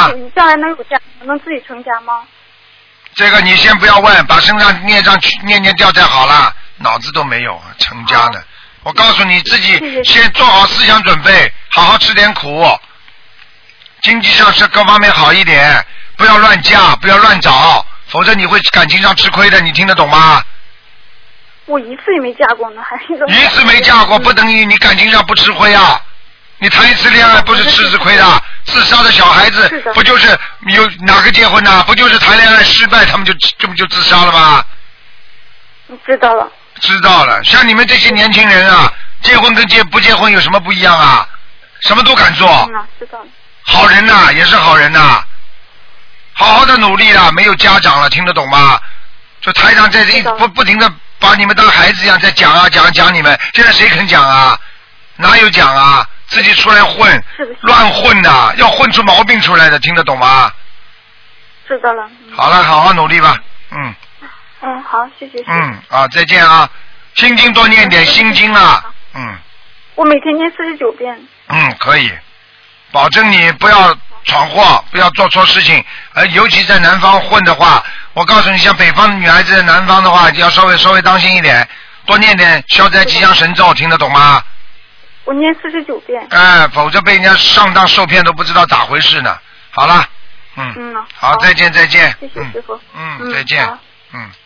你将来能有家，能自己成家吗？ 这个你先不要问，把身上孽障念掉才好了，脑子都没有，成家呢。我告诉你自己先做好思想准备，好好吃点苦，经济上是各方面好一点，不要乱嫁，不要乱找，否则你会感情上吃亏的，你听得懂吗？ 我一次也没嫁过呢，还是一次没嫁过不等于你感情上不吃亏啊！你谈一次恋爱不是吃亏的，自杀的小孩子不就是有哪个结婚呢？不就是谈恋爱失败，他们这不就自杀了吗？ 知道了。 知道了，像你们这些年轻人啊，结婚跟不结婚有什么不一样啊？什么都敢做。 知道了。 好人呐，也是好人呐，好好的努力了，没有家长了，听得懂吗？就台长在这不停的把你们当孩子一样在讲啊讲你们，现在谁肯讲啊？哪有讲啊？自己出来混，乱混的，要混出毛病出来的，听得懂吗？ 知道了。 好了，好好努力吧， 好，谢谢。 再见啊！心经多念点心经啊， 我每天念49遍。 可以，保证你不要闯祸，不要做错事情，尤其在南方混的话，我告诉你，像北方的女孩子在南方的话，就要稍微当心一点，多念点消灾吉祥神咒，听得懂吗？ 我念49遍。 否则被人家上当受骗都不知道咋回事呢。好了，好，再见。 谢谢师傅。 再见，